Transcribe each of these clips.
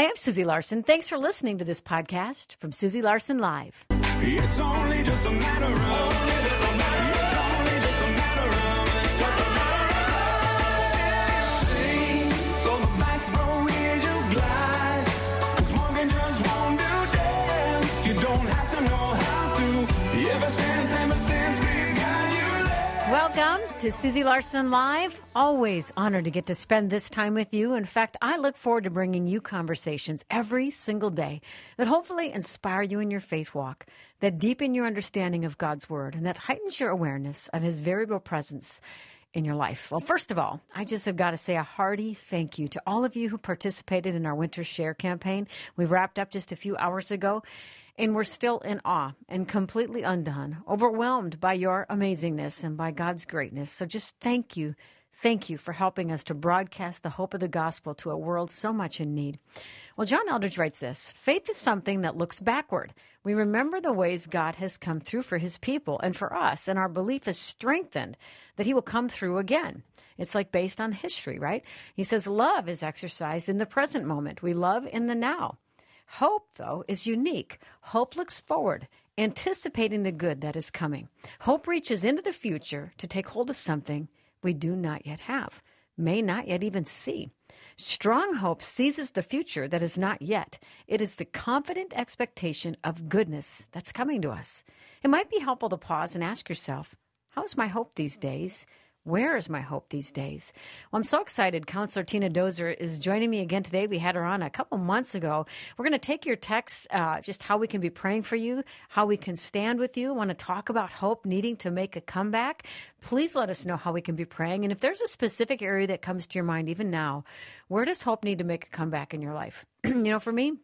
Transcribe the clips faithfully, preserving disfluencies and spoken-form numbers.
Hi, I'm Susie Larson. Thanks for listening to this podcast from Susie Larson Live. It's only just a matter of, it's only just a matter of time. Sing, so the back row is you glide. 'Cause walking just won't do dance. You don't have to know how to. Ever since, ever since, he's got you there. Welcome to Susie Larson Live. Always honored to get to spend this time with you. In fact, I look forward to bringing you conversations every single day that hopefully inspire you in your faith walk, that deepen your understanding of God's Word, and that heightens your awareness of His very real presence in your life. Well, first of all, I just have got to say a hearty thank you to all of you who participated in our Winter Share campaign. We wrapped up just a few hours ago, and we're still in awe and completely undone, overwhelmed by your amazingness and by God's greatness. So just thank you. Thank you for helping us to broadcast the hope of the gospel to a world so much in need. Well, John Eldredge writes this: faith is something that looks backward. We remember the ways God has come through for His people and for us, and our belief is strengthened that He will come through again. It's like based on history, right? He says love is exercised in the present moment. We love in the now. Hope, though, is unique. Hope looks forward, anticipating the good that is coming. Hope reaches into the future to take hold of something we do not yet have, may not yet even see. Strong hope seizes the future that is not yet. It is the confident expectation of goodness that's coming to us. It might be helpful to pause and ask yourself, how is my hope these days? Where is my hope these days? Well, I'm so excited. Counselor Tina Dozer is joining me again today. We had her on a couple months ago. We're going to take your texts, uh, just how we can be praying for you, how we can stand with you. I want to talk about hope needing to make a comeback. Please let us know how we can be praying. And if there's a specific area that comes to your mind even now, where does hope need to make a comeback in your life? You know, for me,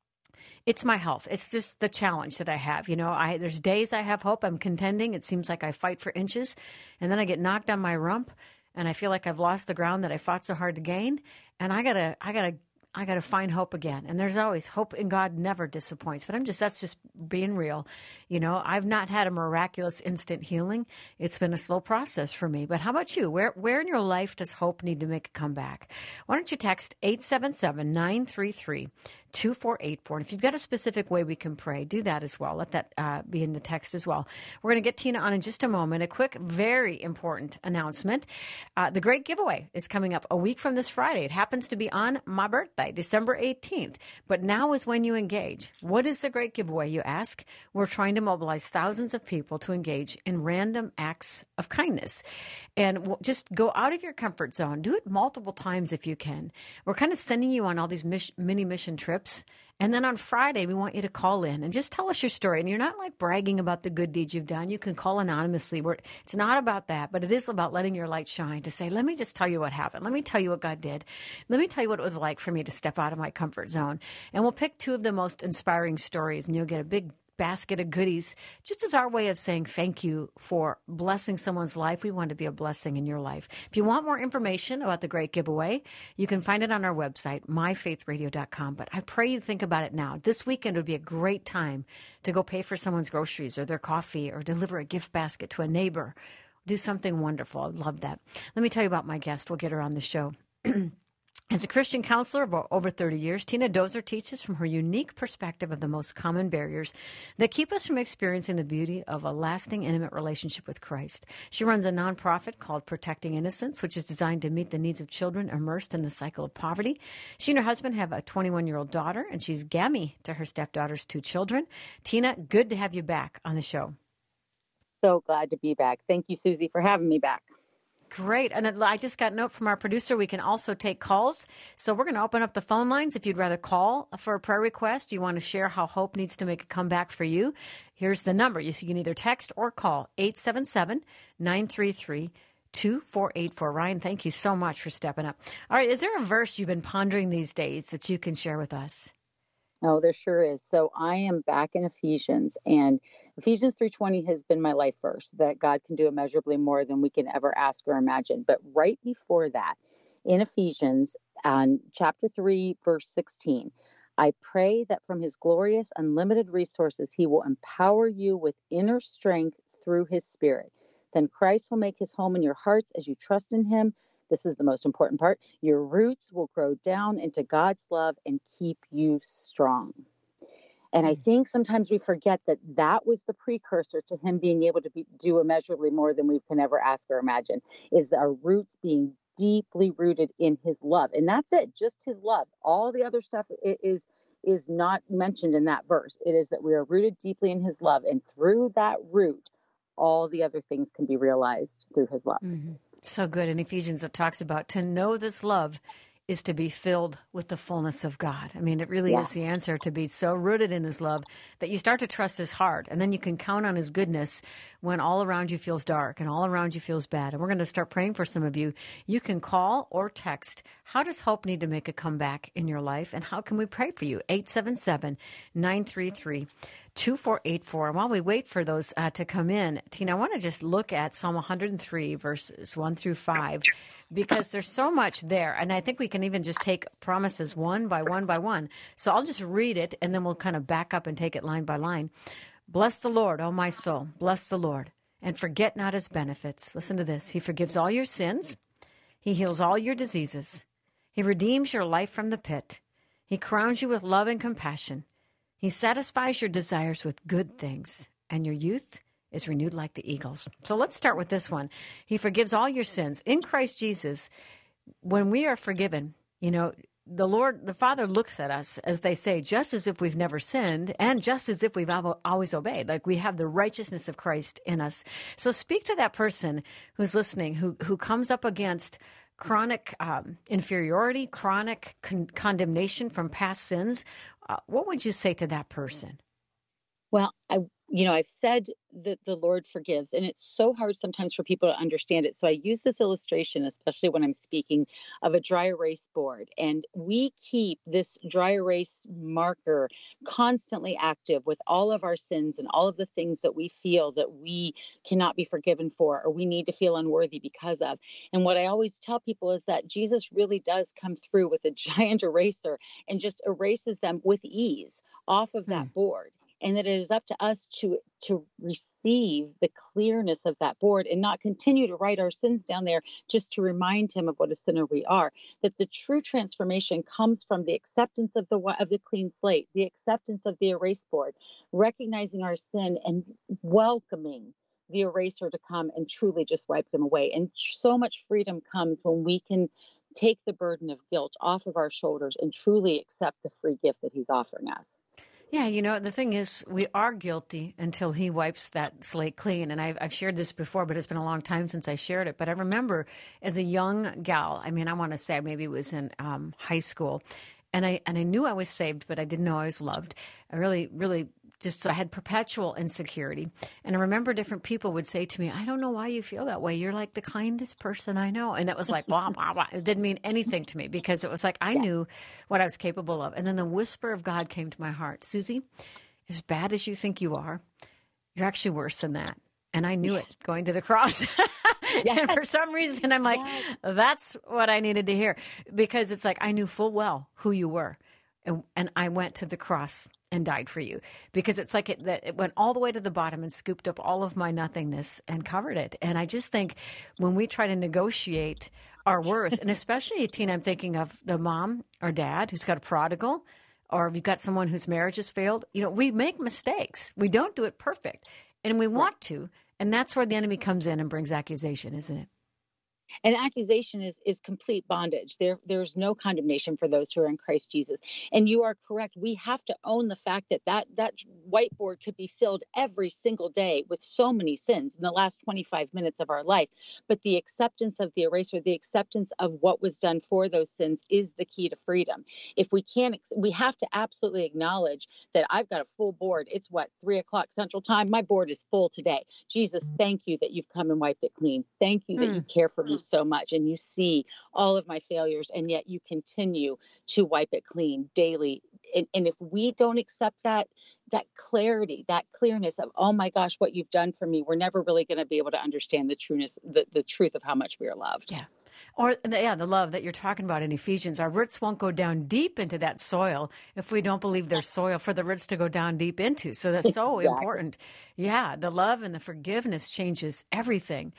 it's my health. It's just the challenge that I have. You know, I there's days I have hope. I'm contending. It seems like I fight for inches, and then I get knocked on my rump, and I feel like I've lost the ground that I fought so hard to gain. And I gotta, I gotta, I gotta find hope again. And there's always hope in God. Never disappoints. But I'm just that's just being real. You know, I've not had a miraculous instant healing. It's been a slow process for me. But how about you? Where where in your life does hope need to make a comeback? Why don't you text eight seven seven, nine three three, two four eight four. And if you've got a specific way we can pray, do that as well. Let that uh, be in the text as well. We're going to get Tina on in just a moment. A quick, very important announcement. Uh, the Great Giveaway is coming up a week from this Friday. It happens to be on my birthday, December eighteenth. But now is when you engage. What is the Great Giveaway, you ask? We're trying to mobilize thousands of people to engage in random acts of kindness. And w- just go out of your comfort zone. Do it multiple times if you can. We're kind of sending you on all these mis- mini mission trips. And then on Friday, we want you to call in and just tell us your story. And you're not like bragging about the good deeds you've done. You can call anonymously. We're, it's not about that, but it is about letting your light shine to say, let me just tell you what happened. Let me tell you what God did. Let me tell you what it was like for me to step out of my comfort zone. And we'll pick two of the most inspiring stories, and you'll get a big basket of goodies, just as our way of saying thank you for blessing someone's life. We want to be a blessing in your life. If you want more information about the Great Giveaway, you can find it on our website, my faith radio dot com. But I pray you think about it now. This weekend would be a great time to go pay for someone's groceries or their coffee or deliver a gift basket to a neighbor. Do something wonderful. I'd love that. Let me tell you about my guest. We'll get her on the show. As a Christian counselor of over thirty years, Tina Dozer teaches from her unique perspective of the most common barriers that keep us from experiencing the beauty of a lasting, intimate relationship with Christ. She runs a nonprofit called Protecting Innocence, which is designed to meet the needs of children immersed in the cycle of poverty. She and her husband have a twenty-one-year-old daughter, and she's Gammy to her stepdaughter's two children. Tina, good to have you back on the show. So glad to be back. Thank you, Susie, for having me back. Great. And I just got a note from our producer. We can also take calls. So we're going to open up the phone lines. If you'd rather call for a prayer request, you want to share how hope needs to make a comeback for you, here's the number. You can either text or call eight seven seven, nine three three, two four eight four. Ryan, thank you so much for stepping up. All right. Is there a verse you've been pondering these days that you can share with us? Oh, there sure is. So I am back in Ephesians, and Ephesians three twenty has been my life verse, that God can do immeasurably more than we can ever ask or imagine. But right before that, in Ephesians, um, chapter three, verse sixteen, I pray that from his glorious, unlimited resources, he will empower you with inner strength through his Spirit. Then Christ will make his home in your hearts as you trust in him. this is the most important part, your roots will grow down into God's love and keep you strong. And I think sometimes we forget that that was the precursor to him being able to be, do immeasurably more than we can ever ask or imagine, is our roots being deeply rooted in his love. And that's it, just his love. All the other stuff is is not mentioned in that verse. It is that we are rooted deeply in his love. And through that root, all the other things can be realized through his love. Mm-hmm. So good. In Ephesians, it talks about to know this love is to be filled with the fullness of God. I mean, it really Yes. is the answer, to be so rooted in his love that you start to trust his heart, and then you can count on his goodness when all around you feels dark and all around you feels bad. And we're going to start praying for some of you. You can call or text, how does hope need to make a comeback in your life, and how can we pray for you? eight seven seven, nine three three, two four eight four. And while we wait for those uh, to come in, Tina, I want to just look at Psalm one hundred three, verses one through five, because there's so much there. And I think we can even just take promises one by one by one. So I'll just read it, and then we'll kind of back up and take it line by line. Bless the Lord, O my soul. Bless the Lord, and forget not his benefits. Listen to this. He forgives all your sins. He heals all your diseases. He redeems your life from the pit. He crowns you with love and compassion. He satisfies your desires with good things, and your youth is renewed like the eagles. So let's start with this one. He forgives all your sins. In Christ Jesus, when we are forgiven, you know, the Lord, the Father looks at us, as they say, just as if we've never sinned and just as if we've always obeyed. Like we have the righteousness of Christ in us. So speak to that person who's listening, who, who comes up against chronic um, inferiority, chronic con- condemnation from past sins. Uh, what would you say to that person? Well, I, you know, I've said that the Lord forgives, and it's so hard sometimes for people to understand it. So I use this illustration, especially when I'm speaking, of a dry erase board. And we keep this dry erase marker constantly active with all of our sins and all of the things that we feel that we cannot be forgiven for, or we need to feel unworthy because of. And what I always tell people is that Jesus really does come through with a giant eraser and just erases them with ease off of that mm. board. And that it is up to us to to receive the clearness of that board and not continue to write our sins down there just to remind him of what a sinner we are. That the true transformation comes from the acceptance of the of the clean slate, the acceptance of the erase board, recognizing our sin and welcoming the eraser to come and truly just wipe them away. And so much freedom comes when we can take the burden of guilt off of our shoulders and truly accept the free gift that he's offering us. Yeah, you know, the thing is, we are guilty until he wipes that slate clean. And I've, I've shared this before, but it's been a long time since I shared it. But I remember as a young gal, I mean, I want to say maybe it was in um, high school, and I and I knew I was saved, but I didn't know I was loved. I really, really just I had perpetual insecurity. And I remember different people would say to me, I don't know why you feel that way. You're like the kindest person I know. And it was like, blah, blah, blah. It didn't mean anything to me because it was like I yeah. knew what I was capable of. And then the whisper of God came to my heart. Susie, as bad as you think you are, you're actually worse than that. And I knew yes. it going to the cross. Yes. And for some reason, I'm like, yes. that's what I needed to hear. Because it's like I knew full well who you were. And, and I went to the cross and died for you, because it's like it, that it went all the way to the bottom and scooped up all of my nothingness and covered it. And I just think when we try to negotiate our worth, and especially, Tina, I'm thinking of the mom or dad who's got a prodigal, or you've got someone whose marriage has failed. You know, we make mistakes. We don't do it perfect, and we want to. And that's where the enemy comes in and brings accusation, isn't it? And accusation is is complete bondage. There there's no condemnation for those who are in Christ Jesus. And you are correct. We have to own the fact that that, that whiteboard could be filled every single day with so many sins in the last twenty-five minutes of our life. But the acceptance of the eraser, the acceptance of what was done for those sins is the key to freedom. If we can't, we have to absolutely acknowledge that I've got a full board. It's what, three o'clock Central Time. My board is full today. Jesus, thank you that you've come and wiped it clean. Thank you that mm. you care for me so much, and you see all of my failures, and yet you continue to wipe it clean daily. And, and if we don't accept that, that clarity, that clearness of, oh my gosh, what you've done for me, we're never really going to be able to understand the trueness, the, the truth of how much we are loved. Yeah. Or, yeah, the love that you're talking about in Ephesians. Our roots won't go down deep into that soil if we don't believe there's soil for the roots to go down deep into. So that's so exactly. important. Yeah, the love and the forgiveness changes everything.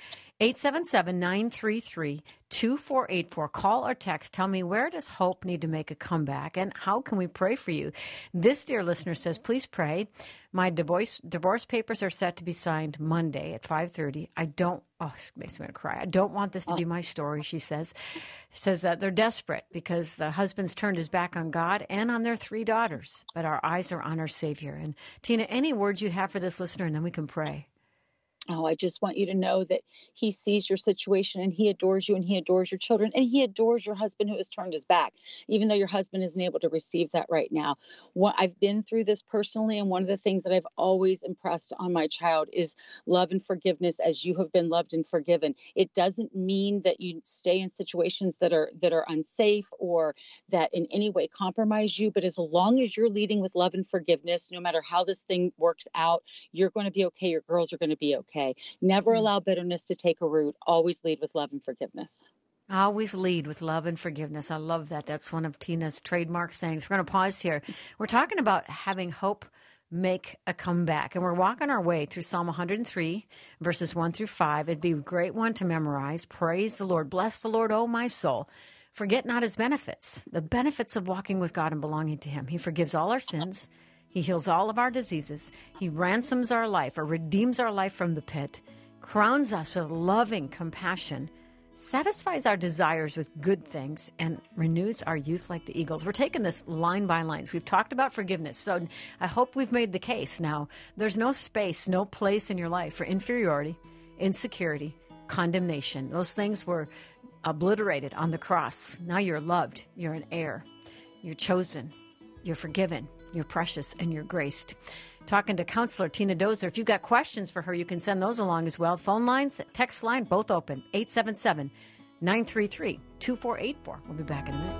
eight seven seven, nine three three, two four eight four. Call or text. Tell me, where does hope need to make a comeback, and how can we pray for you? This dear listener says, please pray. My divorce divorce papers are set to be signed Monday at five thirty. I don't, oh, it makes me want to cry. I don't want this to be my story, she says. Says that they're desperate because the husband's turned his back on God and on their three daughters, but our eyes are on our Savior. And Tina, any words you have for this listener, and then we can pray. Oh, I just want you to know that he sees your situation and he adores you and he adores your children and he adores your husband who has turned his back, even though your husband isn't able to receive that right now. What I've been through this personally, and one of the things that I've always impressed on my child is love and forgiveness as you have been loved and forgiven. It doesn't mean that you stay in situations that are that are unsafe or that in any way compromise you, but as long as you're leading with love and forgiveness, no matter how this thing works out, you're going to be okay. Your girls are going to be okay. Okay. Never allow bitterness to take a root. Always lead with love and forgiveness. Always lead with love and forgiveness. I love that. That's one of Tina's trademark sayings. We're going to pause here. We're talking about having hope make a comeback, and we're walking our way through Psalm one hundred three, verses one through five. It'd be a great one to memorize. Praise the Lord. Bless the Lord, O my soul. Forget not his benefits, the benefits of walking with God and belonging to him. He forgives all our sins. He heals all of our diseases. He ransoms our life or redeems our life from the pit, crowns us with loving compassion, satisfies our desires with good things, and renews our youth like the eagles. We're taking this line by lines. We've talked about forgiveness, so I hope we've made the case. Now, there's no space, no place in your life for inferiority, insecurity, condemnation. Those things were obliterated on the cross. Now you're loved. You're an heir. You're chosen. You're forgiven. You're precious and you're graced. Talking to counselor Tina Dozer. If you've got questions for her, you can send those along as well. Phone lines, text line, both open. eight seven seven, nine three three, two four eight four. We'll be back in a minute.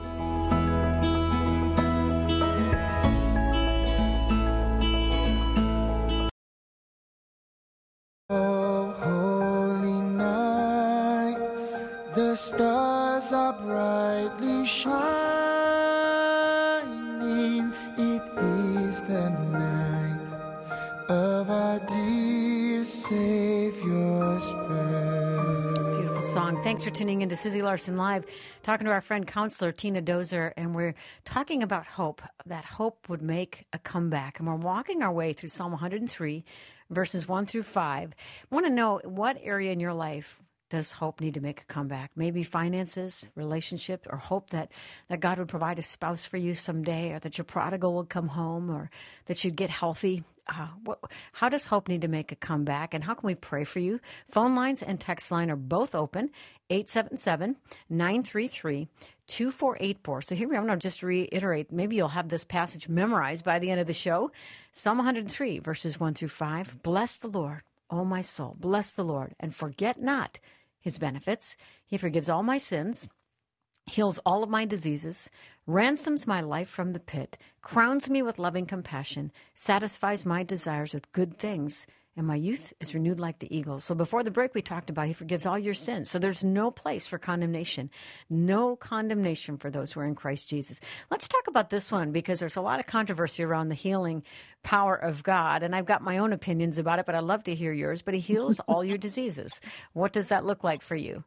Oh, holy night, the stars are brightly shining. It is the night of our dear Savior's birth. Beautiful song. Thanks for tuning in to Susie Larson Live, talking to our friend counselor Tina Dozer, and we're talking about hope, that hope would make a comeback. And we're walking our way through Psalm one hundred three, verses one through five. I want to know, what area in your life does hope need to make a comeback? Maybe finances, relationship, or hope that, that God would provide a spouse for you someday, or that your prodigal would come home, or that you'd get healthy. Uh, what, how does hope need to make a comeback, and how can we pray for you? Phone lines and text line are both open, eight seven seven, nine three three, two four eight four. So here we are. I'm going to just reiterate. Maybe you'll have this passage memorized by the end of the show. Psalm one hundred three, verses one through five. Bless the Lord, O my soul. Bless the Lord, and forget not his benefits. He forgives all my sins, heals all of my diseases, ransoms my life from the pit, crowns me with loving compassion, satisfies my desires with good things, and my youth is renewed like the eagles. So before the break, we talked about he forgives all your sins. So there's no place for condemnation, no condemnation for those who are in Christ Jesus. Let's talk about this one, because there's a lot of controversy around the healing power of God, and I've got my own opinions about it, but I'd love to hear yours. But he heals all your diseases. What does that look like for you?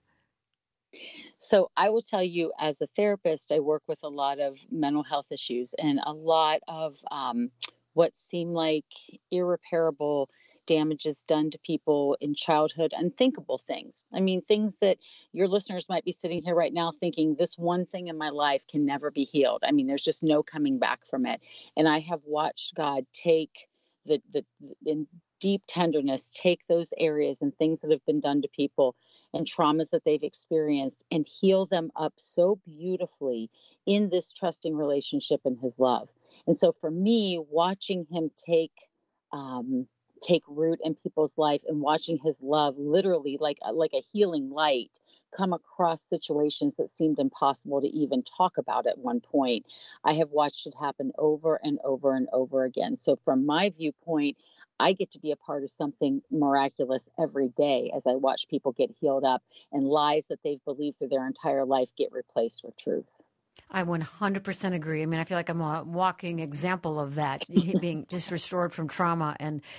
So I will tell you, as a therapist, I work with a lot of mental health issues and a lot of um, what seem like irreparable damages done to people in childhood, unthinkable things. I mean, things that your listeners might be sitting here right now thinking, this one thing in my life can never be healed. I mean, there's just no coming back from it. And I have watched God take the, the, in deep tenderness, take those areas and things that have been done to people and traumas that they've experienced and heal them up so beautifully in this trusting relationship and his love. And so for me, watching him take, um, take root in people's life and watching his love literally like, like a healing light come across situations that seemed impossible to even talk about at one point, I have watched it happen over and over and over again. So from my viewpoint, I get to be a part of something miraculous every day as I watch people get healed up and lies that they've believed through their entire life get replaced with truth. I one hundred percent agree. I mean, I feel like I'm a walking example of that, being just restored from trauma. And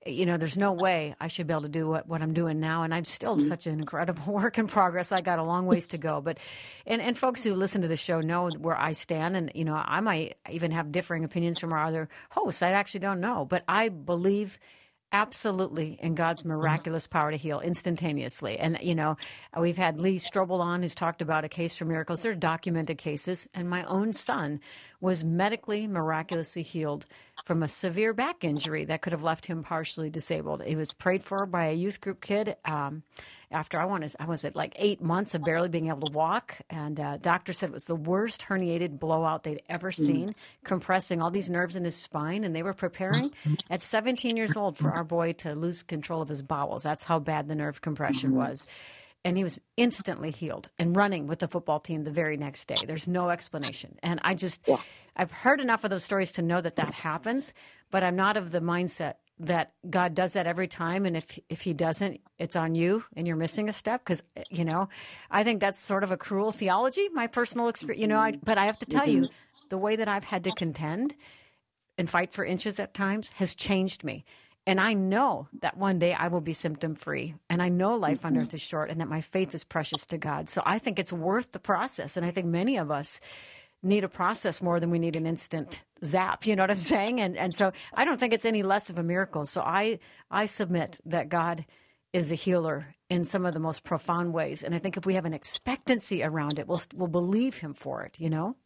you know, there's no way I should be able to do what, what I'm doing now. And I'm still such an incredible work in progress. I got a long ways to go. But, and, and folks who listen to the show know where I stand. And, you know, I might even have differing opinions from our other hosts. I actually don't know. But I believe absolutely in God's miraculous power to heal instantaneously. And, you know, we've had Lee Strobel on who's talked about a case for miracles. There are documented cases. And my own son was medically miraculously healed from a severe back injury that could have left him partially disabled. He was prayed for by a youth group kid um, after I was, I was at like eight months of barely being able to walk. And uh, doctor said it was the worst herniated blowout they'd ever seen, compressing all these nerves in his spine. And they were preparing at seventeen years old for our boy to lose control of his bowels. That's how bad the nerve compression was. And he was instantly healed and running with the football team the very next day. There's no explanation. And I just, yeah. I've heard enough of those stories to know that that happens, but I'm not of the mindset that God does that every time. And if if he doesn't, it's on you and you're missing a step. Because, you know, I think that's sort of a cruel theology, my personal experience. You know, I, but I have to tell you, the way that I've had to contend and fight for inches at times has changed me. And I know that one day I will be symptom-free, and I know life on earth is short, and that my faith is precious to God. So I think it's worth the process, and I think many of us need a process more than we need an instant zap. You know what I'm saying? And and so I don't think it's any less of a miracle. So I I submit that God is a healer in some of the most profound ways, and I think if we have an expectancy around it, we'll we'll believe him for it. You know.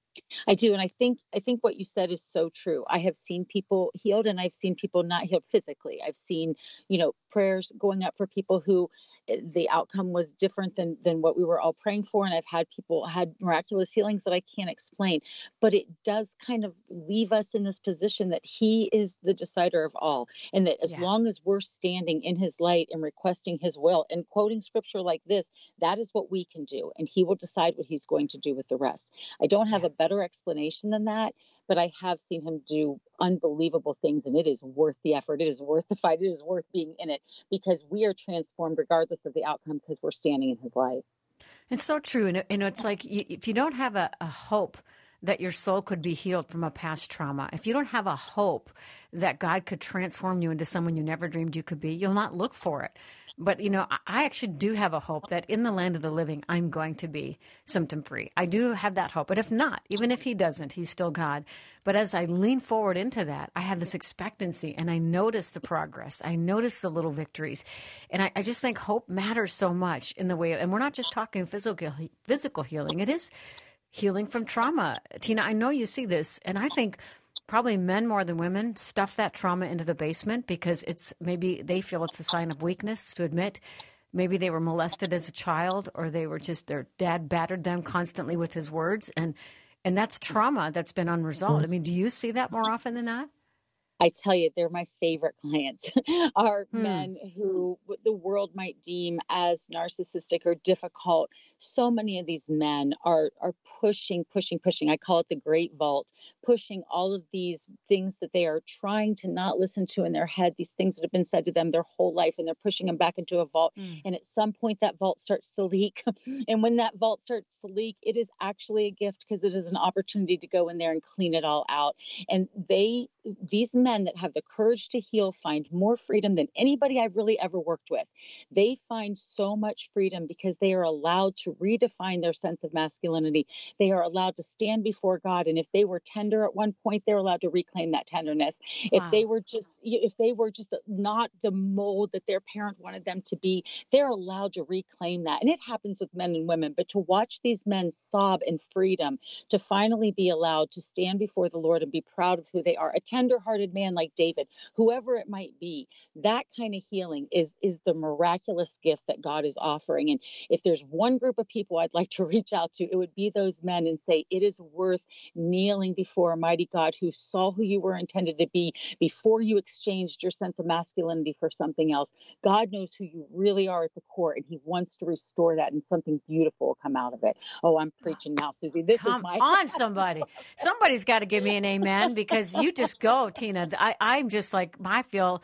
I do. And I think, I think what you said is so true. I have seen people healed and I've seen people not healed physically. I've seen, you know, prayers going up for people who the outcome was different than, than what we were all praying for. And I've had people had miraculous healings that I can't explain, but it does kind of leave us in this position that he is the decider of all. And that as yeah. long as we're standing in his light and requesting his will and quoting scripture like this, that is what we can do. And he will decide what he's going to do with the rest. I don't have a better explanation than that, but I have seen him do unbelievable things, and it is worth the effort. It is worth the fight. It is worth being in it because we are transformed regardless of the outcome because we're standing in his light. It's so true. And, you know, it's like you, if you don't have a, a hope that your soul could be healed from a past trauma, if you don't have a hope that God could transform you into someone you never dreamed you could be, you'll not look for it. But, you know, I actually do have a hope that in the land of the living, I'm going to be symptom-free. I do have that hope. But if not, even if he doesn't, he's still God. But as I lean forward into that, I have this expectancy and I notice the progress. I notice the little victories. And I, I just think hope matters so much in the way, and we're not just talking physical physical healing. It is healing from trauma. Tina, I know you see this, and I think probably men more than women stuff that trauma into the basement because it's maybe they feel it's a sign of weakness to admit maybe they were molested as a child or they were just their dad battered them constantly with his words. And, and that's trauma that's been unresolved. I mean, do you see that more often than not? I tell you, they're my favorite clients are Hmm. men who the world might deem as narcissistic or difficult. So many of these men are are pushing, pushing, pushing. I call it the Great Vault, pushing all of these things that they are trying to not listen to in their head, these things that have been said to them their whole life, and they're pushing them back into a vault. Mm. And at some point, that vault starts to leak. And when that vault starts to leak, it is actually a gift because it is an opportunity to go in there and clean it all out. And they, these men that have the courage to heal find more freedom than anybody I've really ever worked with. They find so much freedom because they are allowed to redefine their sense of masculinity. They are allowed to stand before God. And if they were tender at one point, they're allowed to reclaim that tenderness. If Wow. they were just, if they were just not the mold that their parent wanted them to be, they're allowed to reclaim that. And it happens with men and women, but to watch these men sob in freedom, to finally be allowed to stand before the Lord and be proud of who they are, a tender-hearted man like David, whoever it might be, that kind of healing is, is the miraculous gift that God is offering. And if there's one group of people I'd like to reach out to, it would be those men and say, it is worth kneeling before a mighty God who saw who you were intended to be before you exchanged your sense of masculinity for something else. God knows who you really are at the core, and he wants to restore that, and something beautiful will come out of it. Oh, I'm preaching now, Susie. This Come is my on, somebody. Somebody's got to give me an amen because you just go, Tina. I, I'm just like, I feel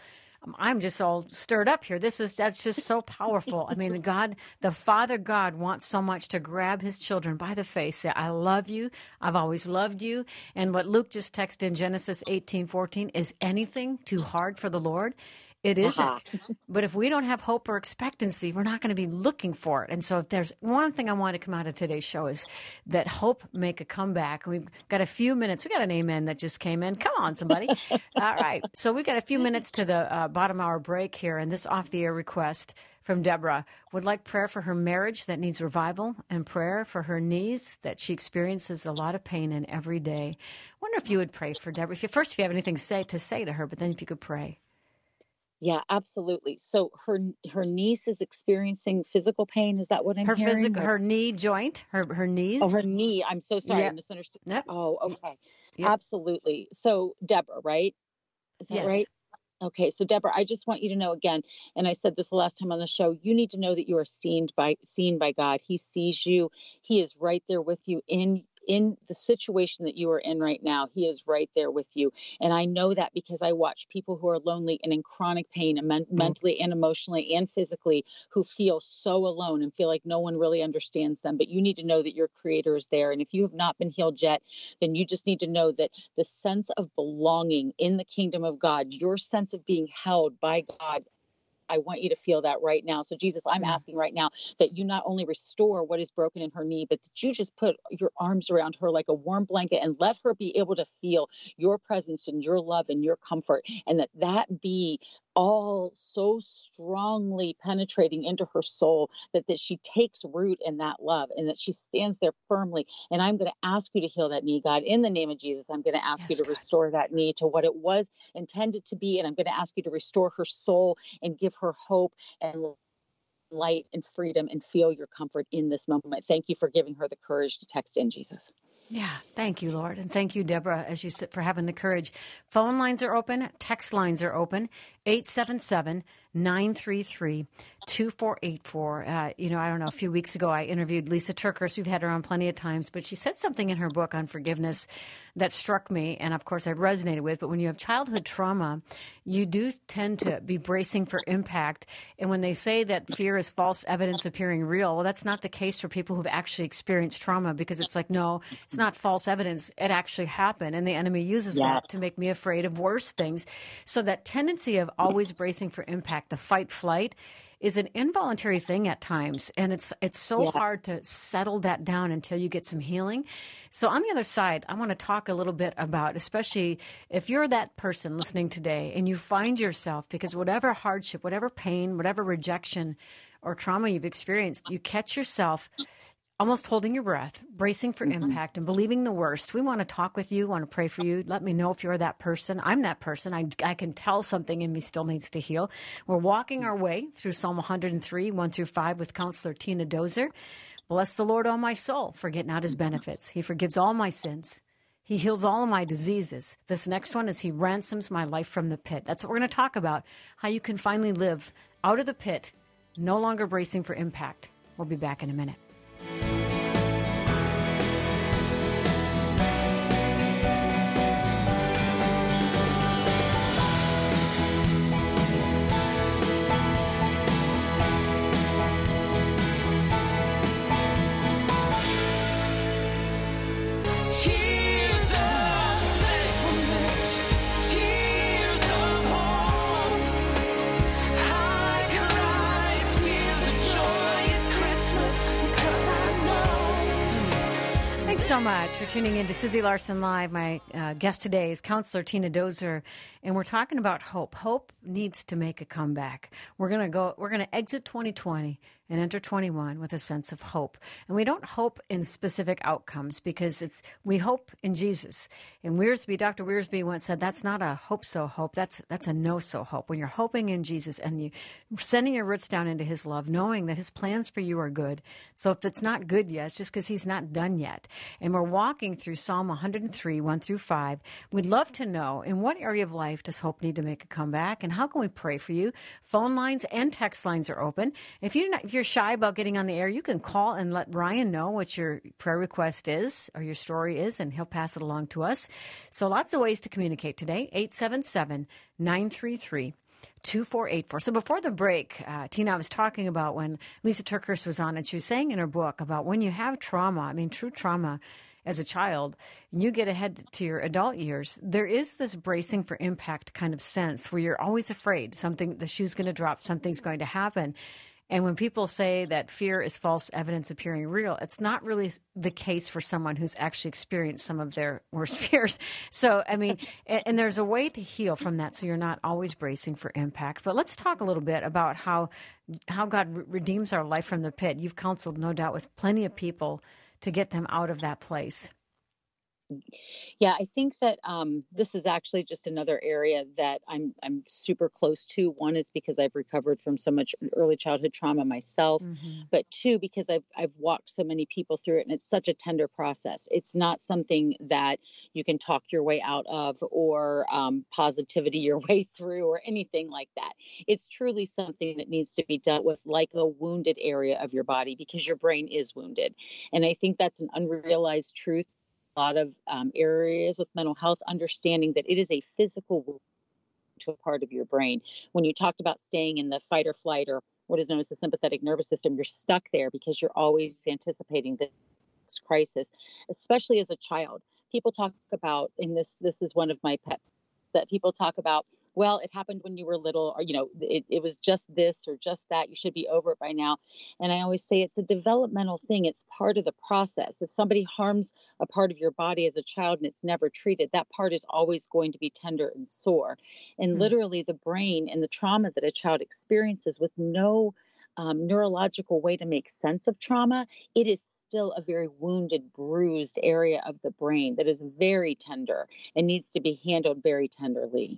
I'm just all stirred up here. This is that's just so powerful. I mean, God, the Father God wants so much to grab his children by the face, say, I love you. I've always loved you. And what Luke just texted in Genesis eighteen fourteen, is anything too hard for the Lord? It isn't. Uh-huh. But if we don't have hope or expectancy, we're not going to be looking for it. And so if there's one thing I want to come out of today's show is that hope make a comeback. We've got a few minutes. We got an amen that just came in. Come on, somebody. All right. So we've got a few minutes to the uh, bottom hour break here. And this off-the-air request from Deborah would like prayer for her marriage that needs revival and prayer for her knees that she experiences a lot of pain in every day. Wonder if you would pray for Deborah. If you, first, if you have anything to say, to say to her, but then if you could pray. Yeah, absolutely. So her her niece is experiencing physical pain. Is that what I'm her hearing? Physical, Or- her knee joint, her her knees. Oh, her knee. I'm so sorry. I Yep. misunderstood. Yep. Oh, okay. Yep. Absolutely. So Deborah, right? Is that Yes. right? Okay. So Deborah, I just want you to know again, and I said this the last time on the show, you need to know that you are seen by seen by God. He sees you. He is right there with you in in the situation that you are in right now. He is right there with you. And I know that because I watch people who are lonely and in chronic pain, and men- mentally and emotionally and physically, who feel so alone and feel like no one really understands them. But you need to know that your creator is there. And if you have not been healed yet, then you just need to know that the sense of belonging in the kingdom of God, your sense of being held by God, I want you to feel that right now. So Jesus, I'm Yeah. asking right now that you not only restore what is broken in her knee, but that you just put your arms around her like a warm blanket and let her be able to feel your presence and your love and your comfort, and that that be all so strongly penetrating into her soul that, that she takes root in that love and that she stands there firmly. And I'm going to ask you to heal that knee, God, in the name of Jesus. I'm going to ask Yes, you to God. restore that knee to what it was intended to be. And I'm going to ask you to restore her soul and give her hope and light and freedom and feel your comfort in this moment. Thank you for giving her the courage to text in, Jesus. Yeah, thank you, Lord. And thank you, Deborah, as you sit, for having the courage. Phone lines are open. Text lines are open. eight seven seven, nine three three, two four eight four. Uh, you know, I don't know, a few weeks ago I interviewed Lisa Turkers. We've had her on plenty of times, but she said something in her book on forgiveness that struck me, and of course I resonated with. But when you have childhood trauma, you do tend to be bracing for impact. And when they say that fear is false evidence appearing real, well, that's not the case for people who've actually experienced trauma, because it's like, no, it's not false evidence. It actually happened. And the enemy uses Yes. that to make me afraid of worse things. So that tendency of always bracing for impact, the fight flight, is an involuntary thing at times. And it's it's so Yeah. hard to settle that down until you get some healing. So on the other side, I want to talk a little bit about, especially if you're that person listening today and you find yourself, because whatever hardship, whatever pain, whatever rejection or trauma you've experienced, you catch yourself almost holding your breath, bracing for Mm-hmm. impact and believing the worst. We want to talk with you, want to pray for you. Let me know if you're that person. I'm that person. I, I can tell something in me still needs to heal. We're walking our way through Psalm one hundred three, one through five with Counselor Tina Dozer. Bless the Lord, O my soul. Forget not his benefits. He forgives all my sins. He heals all of my diseases. This next one is he ransoms my life from the pit. That's what we're going to talk about, how you can finally live out of the pit, no longer bracing for impact. We'll be back in a minute. Tears of faithfulness, tears of hope. I cry tears of joy at Christmas because I know. Thanks so much for tuning in to Susie Larson Live. My uh, guest today is Counselor Tina Dozer, and we're talking about hope. Hope needs to make a comeback. We're gonna go. We're gonna exit twenty twenty and enter twenty-one with a sense of hope. And we don't hope in specific outcomes because it's we hope in Jesus. And Wiersbe, Doctor Wiersbe once said, that's not a hope so hope. That's that's a no so hope. When you're hoping in Jesus and you sending your roots down into his love, knowing that his plans for you are good. So if it's not good yet, it's just because he's not done yet. And we're walking through Psalm one hundred three, one through five. We'd love to know, in what area of life does hope need to make a comeback? And how can we pray for you? Phone lines and text lines are open. If you're not, if you're shy about getting on the air, you can call and let Ryan know what your prayer request is or your story is, and he'll pass it along to us. So lots of ways to communicate today. eight seven seven, nine three three, two four eight four. So before the break, uh, Tina, I was talking about when Lisa Turkhurst was on, and she was saying in her book about when you have trauma, I mean, true trauma as a child, and you get ahead to your adult years, there is this bracing for impact kind of sense where you're always afraid something, the shoe's going to drop, something's going to happen. And when people say that fear is false evidence appearing real, it's not really the case for someone who's actually experienced some of their worst fears. So, I mean, and, and there's a way to heal from that so you're not always bracing for impact. But let's talk a little bit about how how God re- redeems our life from the pit. You've counseled, no doubt, with plenty of people to get them out of that place. Yeah, I think that um, this is actually just another area that I'm I'm super close to. One is because I've recovered from so much early childhood trauma myself, Mm-hmm. but two, because I've I've walked so many people through it, and it's such a tender process. It's not something that you can talk your way out of or um, positivity your way through or anything like that. It's truly something that needs to be dealt with like a wounded area of your body because your brain is wounded, and I think that's an unrealized truth. A lot of um, areas with mental health, understanding that it is a physical wound to a part of your brain. When you talked about staying in the fight or flight, or what is known as the sympathetic nervous system, you're stuck there because you're always anticipating the next crisis, especially as a child. People talk about, and this this is one of my pets, that people talk about, well, it happened when you were little, or, you know, it, it was just this or just that. You should be over it by now. And I always say it's a developmental thing. It's part of the process. If somebody harms a part of your body as a child and it's never treated, that part is always going to be tender and sore. And Hmm. literally the brain and the trauma that a child experiences with no um, neurological way to make sense of trauma, it is still a very wounded, bruised area of the brain that is very tender and needs to be handled very tenderly.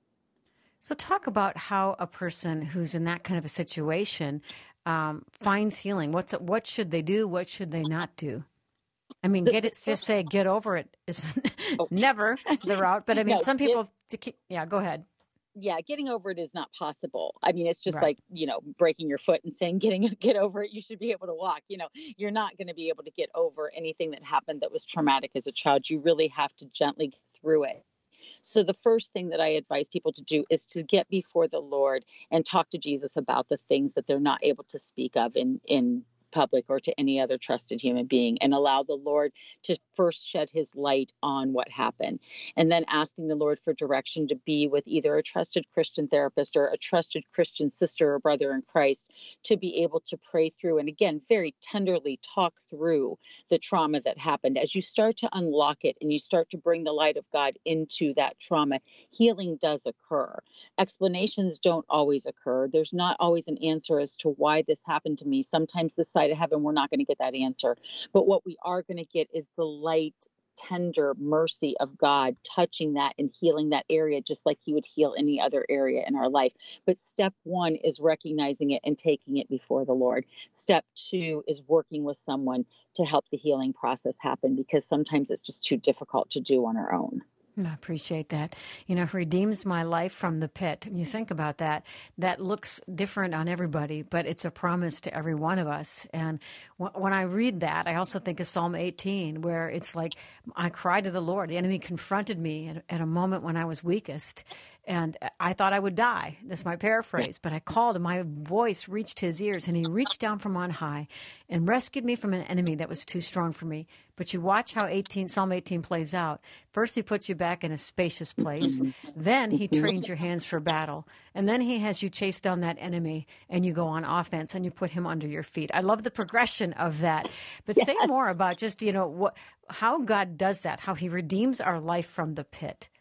So talk about how a person who's in that kind of a situation um, finds healing. What's what should they do? What should they not do? I mean, The, get the it. Just first, say get over it is oh, never the route. But I mean, no, some get, people. To keep, yeah, go ahead. yeah, getting over it is not possible. I mean, it's just Right. like, you know, breaking your foot and saying, getting, get over it. You should be able to walk. You know, you're not going to be able to get over anything that happened that was traumatic as a child. You really have to gently get through it. So the first thing that I advise people to do is to get before the Lord and talk to Jesus about the things that they're not able to speak of in, in public or to any other trusted human being, and allow the Lord to first shed his light on what happened, and then asking the Lord for direction to be with either a trusted Christian therapist or a trusted Christian sister or brother in Christ to be able to pray through and, again, very tenderly talk through the trauma that happened. As you start to unlock it and you start to bring the light of God into that trauma, healing does occur. Explanations don't always occur. There's not always an answer as to why this happened to me. Sometimes this side of heaven, we're not going to get that answer. But what we are going to get is the light, tender mercy of God touching that and healing that area just like he would heal any other area in our life. But step one is recognizing it and taking it before the Lord. Step two is working with someone to help the healing process happen, because sometimes it's just too difficult to do on our own. I appreciate that. You know, redeems my life from the pit. You think about that. That looks different on everybody, but it's a promise to every one of us. And w- when I read that, I also think of Psalm eighteen, where it's like, I cried to the Lord. The enemy confronted me at, at a moment when I was weakest. And I thought I would die. That's my paraphrase. But I called, and my voice reached his ears, and he reached down from on high and rescued me from an enemy that was too strong for me. But you watch how eighteen, Psalm eighteen plays out. First, he puts you back in a spacious place. Then he trains your hands for battle. And then he has you chase down that enemy, and you go on offense, and you put him under your feet. I love the progression of that. But Yes. say more about just, you know, what, how God does that, how he redeems our life from the pit.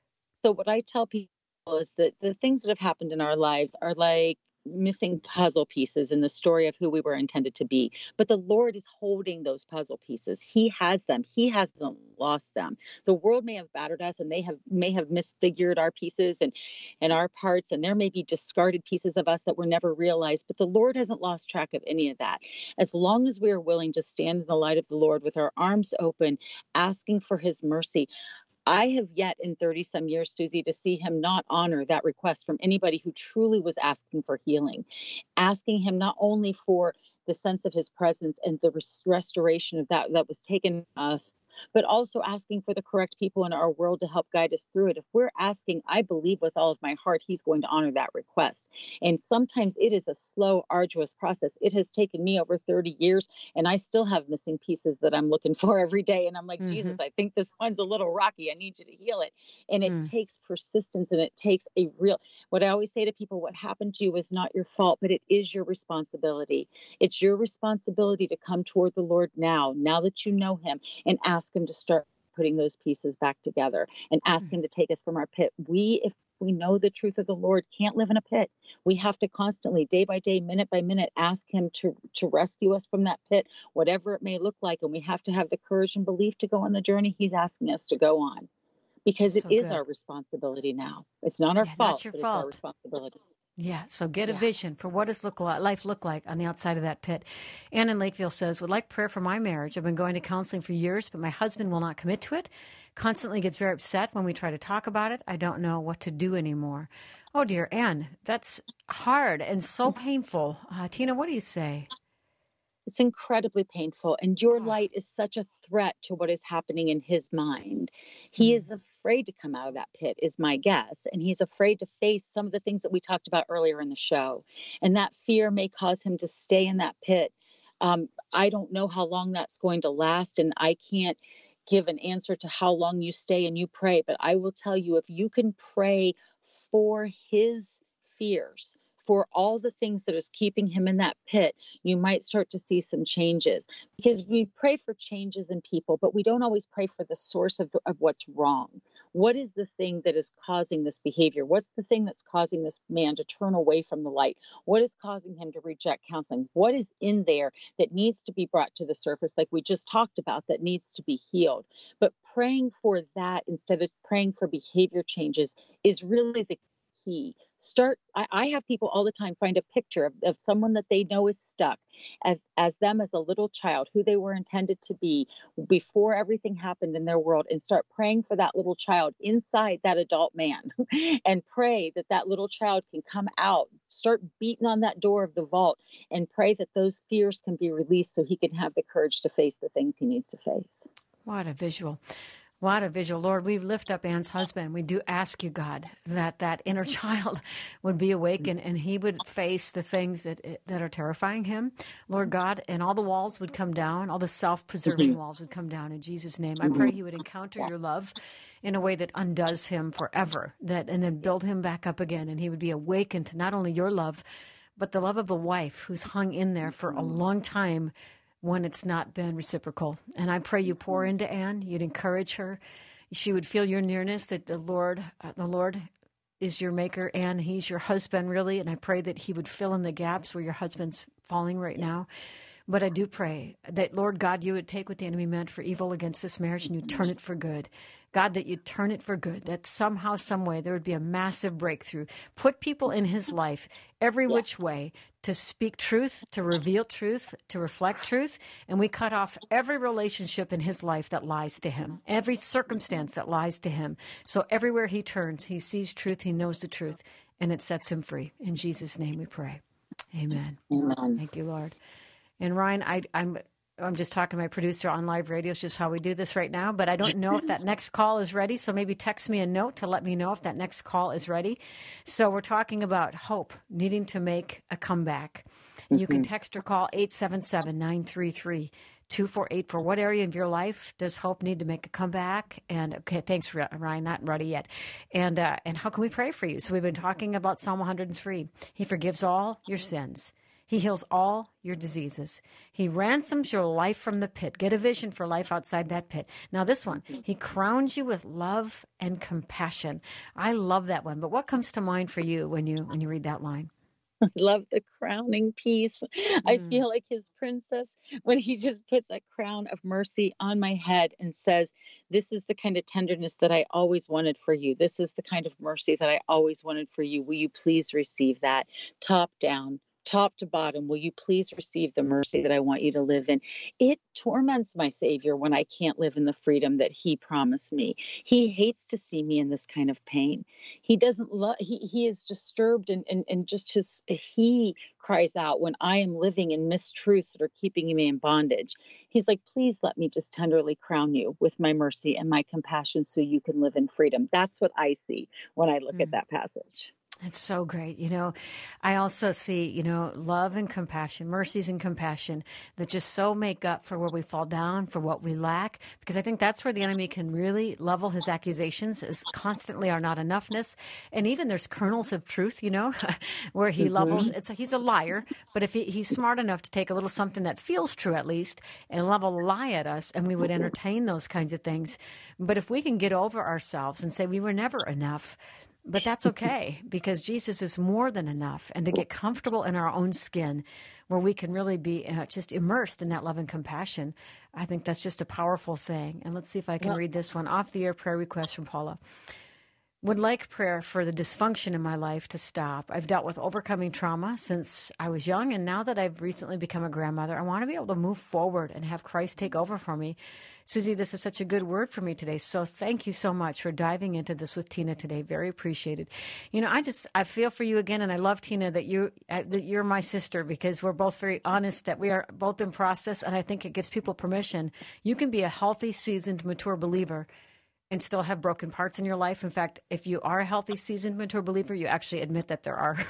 So what I tell people is that the things that have happened in our lives are like missing puzzle pieces in the story of who we were intended to be. But the Lord is holding those puzzle pieces. He has them. He hasn't lost them. The world may have battered us, and they have may have misfigured our pieces and, and our parts, and there may be discarded pieces of us that were never realized. But the Lord hasn't lost track of any of that. As long as we are willing to stand in the light of the Lord with our arms open, asking for his mercy, I have yet in thirty some years, Susie, to see him not honor that request from anybody who truly was asking for healing, asking him not only for the sense of his presence and the res- restoration of that that was taken from us but also asking for the correct people in our world to help guide us through it. If we're asking, I believe with all of my heart, he's going to honor that request. And sometimes it is a slow, arduous process. It has taken me over thirty years, and I still have missing pieces that I'm looking for every day. And I'm like, Mm-hmm. Jesus, I think this one's a little rocky. I need you to heal it. And it Mm. takes persistence, and it takes a real, what I always say to people, what happened to you is not your fault, but it is your responsibility. It's your responsibility to come toward the Lord now, now that you know him, and ask him to start putting those pieces back together and ask him to take us from our pit. We, if we know the truth of the Lord, can't live in a pit. We have to constantly, day by day, minute by minute, ask him to, to rescue us from that pit, whatever it may look like. And we have to have the courage and belief to go on the journey he's asking us to go on, because it So is good. our responsibility now. It's not our Yeah, not fault, your but it's our fault. responsibility. Yeah, so get a Yeah. vision for what does look like, life look like on the outside of that pit. Ann in Lakeville says, would like prayer for my marriage. I've been going to counseling for years, but my husband will not commit to it. Constantly gets very upset when we try to talk about it. I don't know what to do anymore. Oh, dear, Ann, that's hard and so painful. Uh, Tina, what do you say? It's incredibly painful. And your Oh. light is such a threat to what is happening in his mind. He Mm. is afraid to come out of that pit, is my guess. And he's afraid to face some of the things that we talked about earlier in the show. And that fear may cause him to stay in that pit. Um, I don't know how long that's going to last, and I can't give an answer to how long you stay and you pray. But I will tell you, if you can pray for his fears, for all the things that is keeping him in that pit, you might start to see some changes. Because we pray for changes in people, but we don't always pray for the source of, the, of what's wrong. What is the thing that is causing this behavior? What's the thing that's causing this man to turn away from the light? What is causing him to reject counseling? What is in there that needs to be brought to the surface, like we just talked about, that needs to be healed? But praying for that instead of praying for behavior changes is really the key. Start, I, I have people all the time find a picture of, of someone that they know is stuck as, as them as a little child, who they were intended to be before everything happened in their world, and start praying for that little child inside that adult man and pray that that little child can come out. Start beating on that door of the vault and pray that those fears can be released so he can have the courage to face the things he needs to face. What a visual. What a visual. Lord, we lift up Ann's husband. We do ask you, God, that that inner child would be awakened and he would face the things that that are terrifying him, Lord God, and all the walls would come down, all the self-preserving walls would come down in Jesus' name. I pray he would encounter your love in a way that undoes him forever, that and then build him back up again, and he would be awakened to not only your love, but the love of a wife who's hung in there for a long time when it's not been reciprocal. And I pray you pour into Ann, you'd encourage her. She would feel your nearness, that the Lord, uh, the Lord is your maker, and he's your husband, really. And I pray that he would fill in the gaps where your husband's falling right now. But I do pray that, Lord God, you would take what the enemy meant for evil against this marriage and you turn it for good. God, that you turn it for good, that somehow, some way, there would be a massive breakthrough. Put people in his life every Yes. which way to speak truth, to reveal truth, to reflect truth, and we cut off every relationship in his life that lies to him, every circumstance that lies to him. So everywhere he turns, he sees truth, he knows the truth, and it sets him free. In Jesus' name we pray. Amen. Amen. Thank you, Lord. And Ryan, I, I'm I'm just talking to my producer on live radio. It's just how we do this right now. But I don't know if that next call is ready. So maybe text me a note to let me know if that next call is ready. So we're talking about hope, needing to make a comeback. And you can text or call eight seven seven, nine three three, two four eight four. What area of your life does hope need to make a comeback? And okay, thanks, Ryan. Not ready yet. And uh, and how can we pray for you? So we've been talking about Psalm one hundred three. He forgives all your sins. He heals all your diseases. He ransoms your life from the pit. Get a vision for life outside that pit. Now this one, he crowns you with love and compassion. I love that one. But what comes to mind for you when you when you read that line? I love the crowning piece. I Mm. feel like his princess when he just puts a crown of mercy on my head and says, this is the kind of tenderness that I always wanted for you. This is the kind of mercy that I always wanted for you. Will you please receive that? Top down, top to bottom, will you please receive the mercy that I want you to live in? It torments my Savior when I can't live in the freedom that he promised me. He hates to see me in this kind of pain. He doesn't love, he, he is disturbed and, and, and just his, he cries out when I am living in mistruths that are keeping me in bondage. He's like, please let me just tenderly crown you with my mercy and my compassion so you can live in freedom. That's what I see when I look mm. at that passage. It's so great. You know, I also see, you know, love and compassion, mercies and compassion that just so make up for where we fall down, for what we lack, because I think that's where the enemy can really level his accusations is constantly our not enoughness. And even there's kernels of truth, you know, where he mm-hmm. levels. It's a, he's a liar, but if he, he's smart enough to take a little something that feels true at least and level a lie at us, and we would entertain those kinds of things. But if we can get over ourselves and say we were never enough, but that's okay because Jesus is more than enough. And to get comfortable in our own skin where we can really be uh, just immersed in that love and compassion, I think that's just a powerful thing. And let's see if I can read this one. Off the air prayer request from Paula. Would like prayer for the dysfunction in my life to stop. I've dealt with overcoming trauma since I was young, and now that I've recently become a grandmother, I want to be able to move forward and have Christ take over for me. Susie, this is such a good word for me today, so thank you so much for diving into this with Tina today. Very appreciated. You know, I just, I feel for you again, and I love, Tina, that, you, uh, that you're my sister because we're both very honest, that we are both in process, and I think it gives people permission. You can be a healthy, seasoned, mature believer and still have broken parts in your life. In fact, if you are a healthy, seasoned, mature believer, you actually admit that there are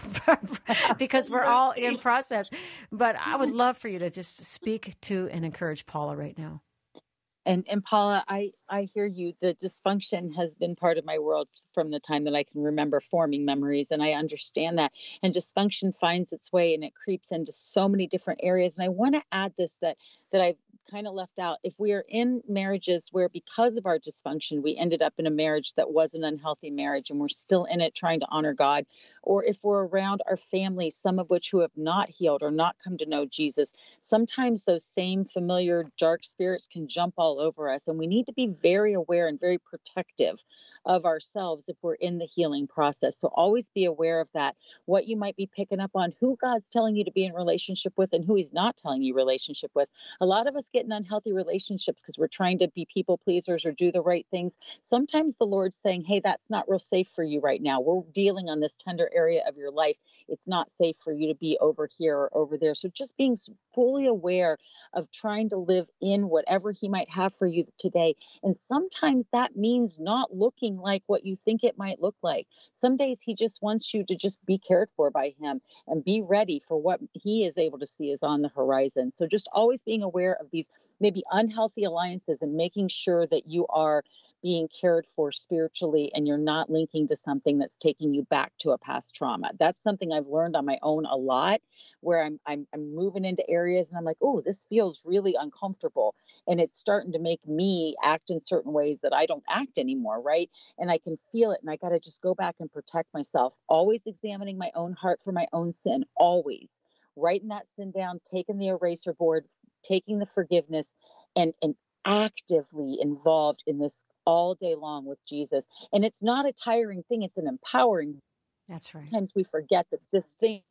because we're all in process. But I would love for you to just speak to and encourage Paula right now. And and Paula, I, I hear you. The dysfunction has been part of my world from the time that I can remember forming memories. And I understand that. And dysfunction finds its way and it creeps into so many different areas. And I want to add this that that I've kind of left out. If we are in marriages where because of our dysfunction, we ended up in a marriage that was an unhealthy marriage and we're still in it trying to honor God, or if we're around our families, some of which who have not healed or not come to know Jesus, sometimes those same familiar dark spirits can jump all over us. And we need to be very aware and very protective of ourselves if we're in the healing process. So always be aware of that, what you might be picking up on, who God's telling you to be in relationship with and who he's not telling you relationship with. A lot of us get in unhealthy relationships because we're trying to be people pleasers or do the right things. Sometimes the Lord's saying, hey, that's not real safe for you right now. We're dealing on this tender area of your life. It's not safe for you to be over here or over there. So just being fully aware of trying to live in whatever he might have for you today. And sometimes that means not looking like what you think it might look like. Some days he just wants you to just be cared for by him and be ready for what he is able to see is on the horizon. So just always being aware of these maybe unhealthy alliances and making sure that you are being cared for spiritually and you're not linking to something that's taking you back to a past trauma. That's something I've learned on my own a lot, where I'm I'm, I'm moving into areas and I'm like, oh, this feels really uncomfortable. And it's starting to make me act in certain ways that I don't act anymore, right? And I can feel it and I got to just go back and protect myself, always examining my own heart for my own sin, always writing that sin down, taking the eraser board, taking the forgiveness and, and actively involved in this all day long with Jesus. And it's not a tiring thing. It's an empowering. That's right. Sometimes we forget that this thing,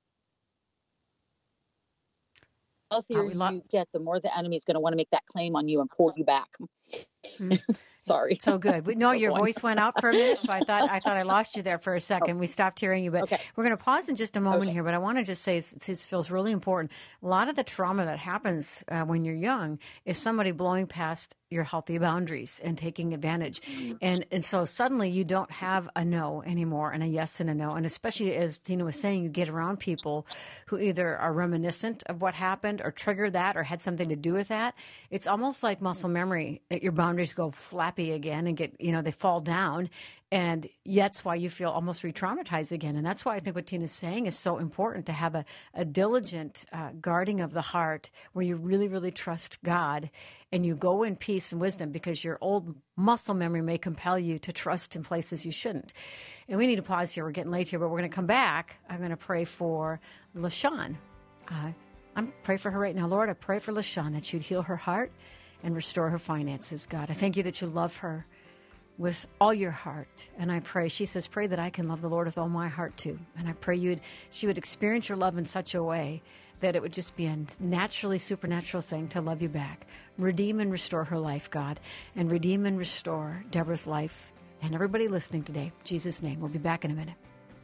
the healthier uh, lo- you get, the more the enemy is going to want to make that claim on you and pull you back. Mm. Sorry. So good. We, no, your voice went out for a minute, so I thought I thought I lost you there for a second. Oh. We stopped hearing you, but okay. We're going to pause in just a moment okay. here. But I want to just say this, this feels really important. A lot of the trauma that happens uh, when you're young is somebody blowing past your healthy boundaries and taking advantage. Mm. And and so suddenly you don't have a no anymore and a yes and a no. And especially as Tina was saying, you get around people who either are reminiscent of what happened or trigger that or had something to do with that. It's almost like muscle memory that your boundaries go flappy again and get, you know, they fall down. And that's why you feel almost re-traumatized again. And that's why I think what Tina's saying is so important, to have a, a diligent uh, guarding of the heart where you really, really trust God and you go in peace and wisdom, because your old muscle memory may compel you to trust in places you shouldn't. And we need to pause here. We're getting late here, but we're going to come back. I'm going to pray for LaShawn. Uh, I'm pray for her right now. Lord, I pray for LaShawn that you'd heal her heart and restore her finances, God. I thank you that you love her. with all your heart. And I pray, she says, pray that I can love the Lord with all my heart too. And I pray you'd, she would experience your love in such a way that it would just be a naturally supernatural thing to love you back. Redeem and restore her life, God, and redeem and restore Deborah's life and everybody listening today. In Jesus' name. We'll be back in a minute.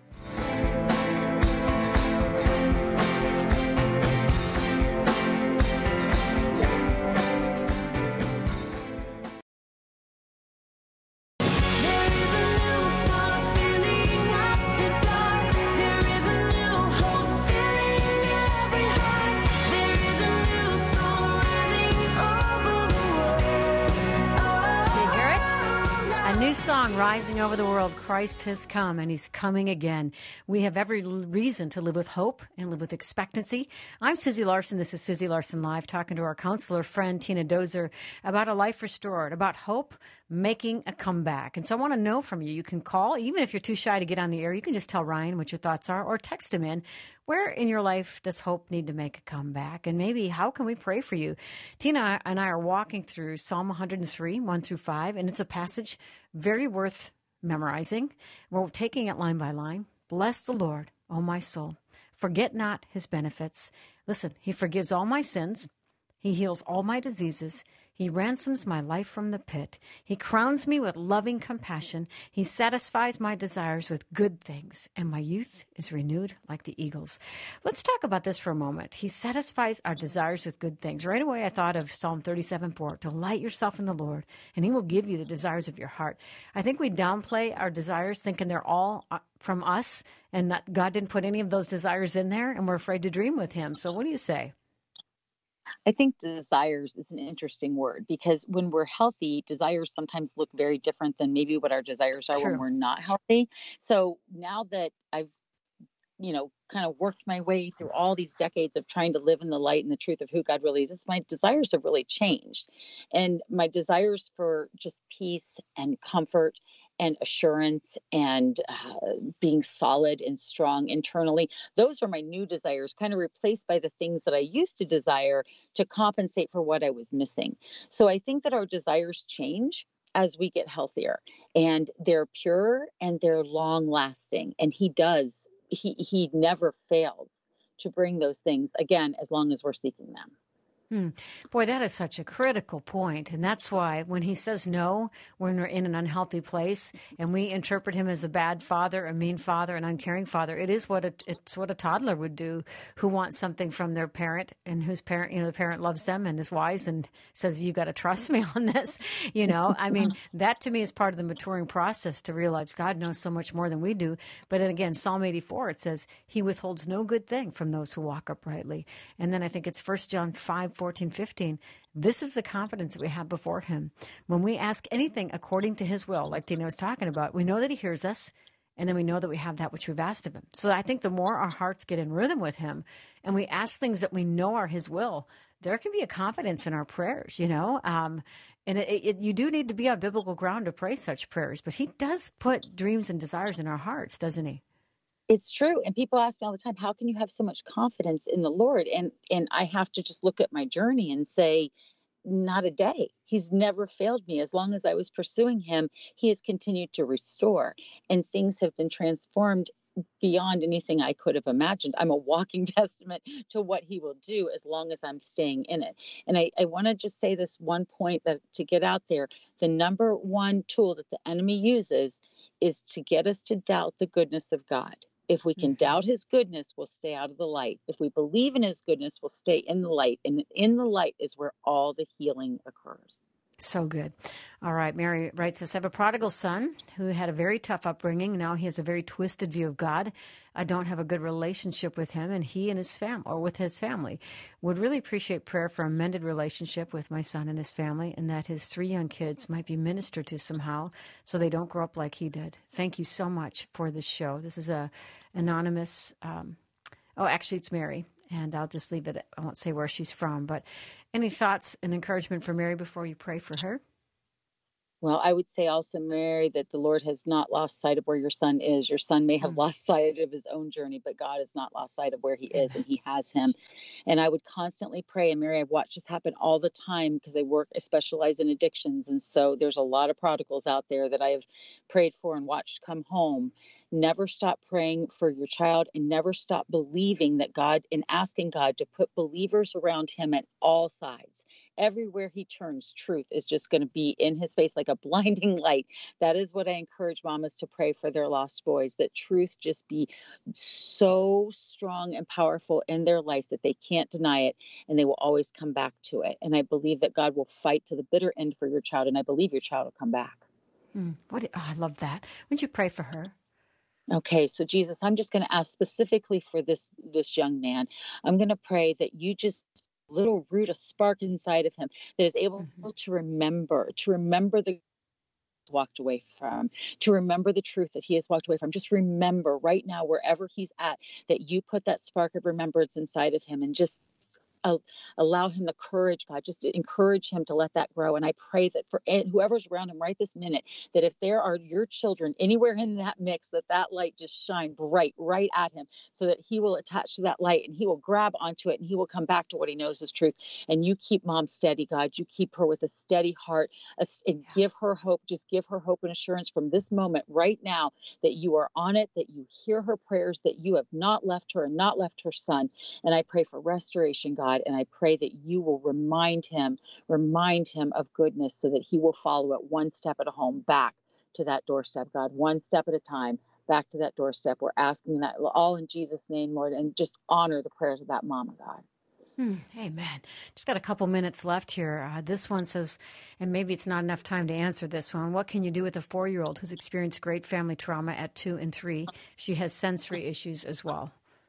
Song rising over the world. Christ has come and he's coming again. We have every reason to live with hope and live with expectancy. I'm Susie Larson. This is Susie Larson Live, talking to our counselor friend Tina Dozer about a life restored, about hope making a comeback. And so I want to know from you. You can call, even if you're too shy to get on the air, you can just tell Ryan what your thoughts are or text him in. Where in your life does hope need to make a comeback? And maybe how can we pray for you? Tina and I are walking through Psalm one hundred three, one through five, and it's a passage very worth memorizing. We're taking it line by line. Bless the Lord, O my soul. Forget not his benefits. Listen, he forgives all my sins. He heals all my diseases. He ransoms my life from the pit. He crowns me with loving compassion. He satisfies my desires with good things, and my youth is renewed like the eagles. Let's talk about this for a moment. He satisfies our desires with good things. Right away, I thought of Psalm thirty-seven four, delight yourself in the Lord, and he will give you the desires of your heart. I think we downplay our desires, thinking they're all from us, and that God didn't put any of those desires in there, and we're afraid to dream with him. So what do you say? I think desires is an interesting word, because when we're healthy, desires sometimes look very different than maybe what our desires are True. when we're not healthy. So now that I've, you know, kind of worked my way through all these decades of trying to live in the light and the truth of who God really is, my desires have really changed. And my desires for just peace and comfort and assurance and uh, being solid and strong internally, those are my new desires, kind of replaced by the things that I used to desire to compensate for what I was missing. So I think that our desires change as we get healthier, and they're pure and they're long lasting. And he does, he, he never fails to bring those things again, as long as we're seeking them. Hmm. Boy, that is such a critical point. And that's why when he says no, when we're in an unhealthy place and we interpret him as a bad father, a mean father, an uncaring father, it is what a, it's what a toddler would do who wants something from their parent and whose parent, you know, the parent loves them and is wise and says, you got to trust me on this. You know, I mean, that to me is part of the maturing process to realize God knows so much more than we do. But then again, Psalm eighty-four, it says he withholds no good thing from those who walk uprightly. And then I think it's First John five, fourteen, fifteen. This is the confidence that we have before him. When we ask anything according to his will, like Tina was talking about, we know that he hears us, and then we know that we have that which we've asked of him. So I think the more our hearts get in rhythm with him and we ask things that we know are his will, there can be a confidence in our prayers, you know. Um, and it, it, you do need to be on biblical ground to pray such prayers. But he does put dreams and desires in our hearts, doesn't he? It's true. And people ask me all the time, how can you have so much confidence in the Lord? And and I have to just look at my journey and say, not a day. He's never failed me. As long as I was pursuing him, he has continued to restore. And things have been transformed beyond anything I could have imagined. I'm a walking testament to what he will do as long as I'm staying in it. And I, I want to just say this one point, that to get out there, the number one tool that the enemy uses is to get us to doubt the goodness of God. If we can doubt his goodness, we'll stay out of the light. If we believe in his goodness, we'll stay in the light. And in the light is where all the healing occurs. So good. All right. Mary writes us, I have a prodigal son who had a very tough upbringing. Now he has a very twisted view of God. I don't have a good relationship with him, and he and his family, or with his family. Would really appreciate prayer for a mended relationship with my son and his family, and that his three young kids might be ministered to somehow so they don't grow up like he did. Thank you so much for this show. This is a anonymous, um, oh, actually it's Mary. And I'll just leave it. I won't say where she's from. But any thoughts and encouragement for Mary before you pray for her? Well, I would say also, Mary, that the Lord has not lost sight of where your son is. Your son may have Mm. lost sight of his own journey, but God has not lost sight of where he is, Amen. and he has him. And I would constantly pray. And Mary, I've watched this happen all the time because I work, I specialize in addictions. And so there's a lot of prodigals out there that I have prayed for and watched come home. Never stop praying for your child, and never stop believing that God, and asking God to put believers around him at all sides. Everywhere he turns, truth is just going to be in his face like a blinding light. That is what I encourage mamas to pray for their lost boys, that truth just be so strong and powerful in their life that they can't deny it, and they will always come back to it. And I believe that God will fight to the bitter end for your child, and I believe your child will come back. Mm. What? Oh, I love that. Would you pray for her? Okay, so Jesus, I'm just going to ask specifically for this this young man. I'm going to pray that you just little root a spark inside of him that is able Mm-hmm. to remember, to remember the walked away from, to remember the truth that he has walked away from. Just remember right now, wherever he's at, that you put that spark of remembrance inside of him, and just uh, allow him the courage, God, just to encourage him to let that grow. And I pray that for whoever's around him right this minute, that if there are your children anywhere in that mix, that that light just shine bright right at him, so that he will attach to that light, and he will grab onto it, and he will come back to what he knows is truth. And you keep mom steady, God. You keep her with a steady heart, a, and Yeah. give her hope. Just give her hope and assurance from this moment right now that you are on it, that you hear her prayers, that you have not left her and not left her son. And I pray for restoration, God. And I pray that you will remind him, remind him of goodness, so that he will follow it one step at a home back to that doorstep, God, one step at a time, back to that doorstep. We're asking that all in Jesus' name, Lord, and just honor the prayers of that mama, God. Hmm, amen. Just got a couple minutes left here. Uh, this one says, and maybe it's not enough time to answer this one, what can you do with a four-year-old who's experienced great family trauma at two and three? She has sensory issues as well.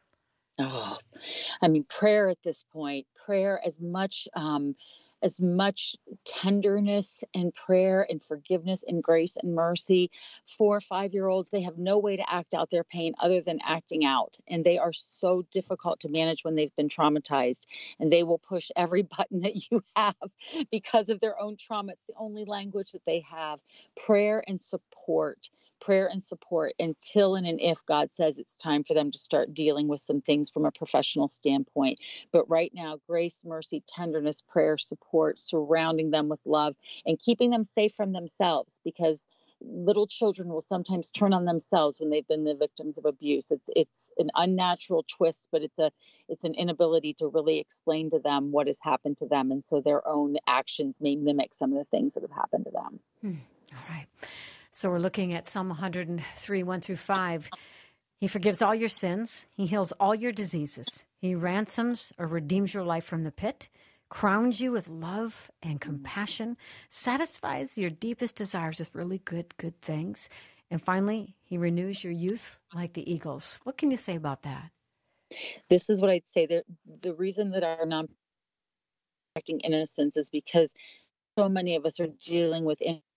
Oh, I mean, prayer at this point, prayer as much, um, as much tenderness and prayer and forgiveness and grace and mercy. Four or five-year-olds, they have no way to act out their pain other than acting out. And they are so difficult to manage when they've been traumatized. And they will push every button that you have because of their own trauma. It's the only language that they have. Prayer and support. Prayer and support until and, and if God says it's time for them to start dealing with some things from a professional standpoint. But right now, grace, mercy, tenderness, prayer, support, surrounding them with love, and keeping them safe from themselves, because little children will sometimes turn on themselves when they've been the victims of abuse. It's it's an unnatural twist, but it's a it's an inability to really explain to them what has happened to them, and so their own actions may mimic some of the things that have happened to them. Hmm. All right. So we're looking at Psalm one hundred three, one through five. He forgives all your sins. He heals all your diseases. He ransoms or redeems your life from the pit, crowns you with love and compassion, satisfies your deepest desires with really good, good things. And finally, he renews your youth like the eagles. What can you say about that? This is what I'd say. The, the reason that our non protecting innocence is because so many of us are dealing with in-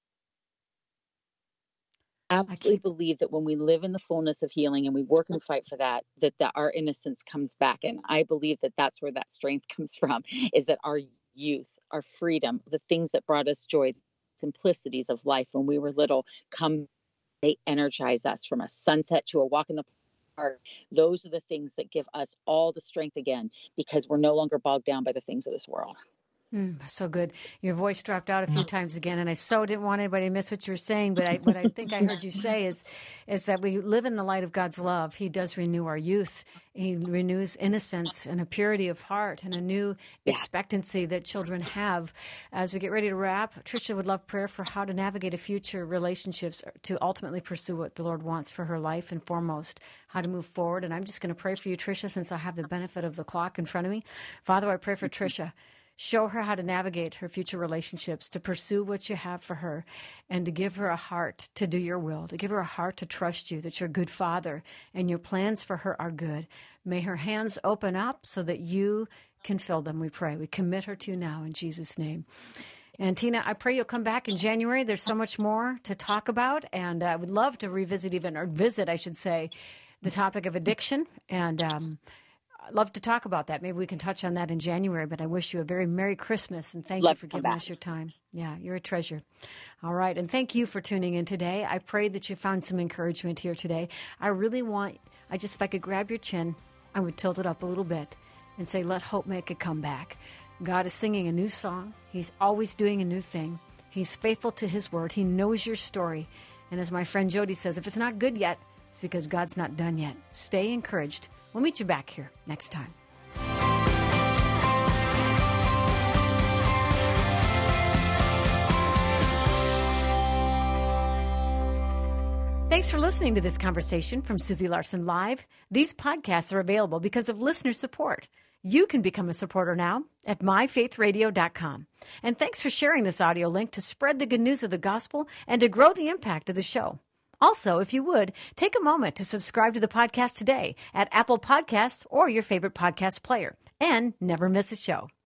absolutely keep- believe that when we live in the fullness of healing and we work and fight for that, that, that our innocence comes back. And I believe that that's where that strength comes from, is that our youth, our freedom, the things that brought us joy, simplicities of life when we were little, come, they energize us from a sunset to a walk in the park. Those are the things that give us all the strength again, because we're no longer bogged down by the things of this world. Mm, so good. Your voice dropped out a few times again, and I so didn't want anybody to miss what you were saying. But I, what I think I heard you say is, is that we live in the light of God's love. He does renew our youth. He renews innocence and a purity of heart and a new Yeah. expectancy that children have. As we get ready to wrap, Tricia would love prayer for how to navigate a future relationships to ultimately pursue what the Lord wants for her life, and foremost, how to move forward. And I'm just going to pray for you, Tricia, since I have the benefit of the clock in front of me. Father, I pray for Tricia. Show her how to navigate her future relationships, to pursue what you have for her, and to give her a heart to do your will, to give her a heart to trust you, that you're a good father and your plans for her are good. May her hands open up so that you can fill them, we pray. We commit her to you now in Jesus' name. And Tina, I pray you'll come back in January. There's so much more to talk about, and I would love to revisit even, or visit, I should say, the topic of addiction and um I'd love to talk about that. Maybe we can touch on that in January, but I wish you a very Merry Christmas and thank Love you for to come giving back. us your time. Yeah, you're a treasure. All right. And thank you for tuning in today. I pray that you found some encouragement here today. I really want, I just, if I could grab your chin, I would tilt it up a little bit and say, let hope make a comeback. God is singing a new song. He's always doing a new thing. He's faithful to his word. He knows your story. And as my friend Jody says, if it's not good yet, it's because God's not done yet. Stay encouraged. We'll meet you back here next time. Thanks for listening to this conversation from Susie Larson Live. These podcasts are available because of listener support. You can become a supporter now at my faith radio dot com. And thanks for sharing this audio link to spread the good news of the gospel and to grow the impact of the show. Also, if you would, take a moment to subscribe to the podcast today at Apple Podcasts or your favorite podcast player. And never miss a show.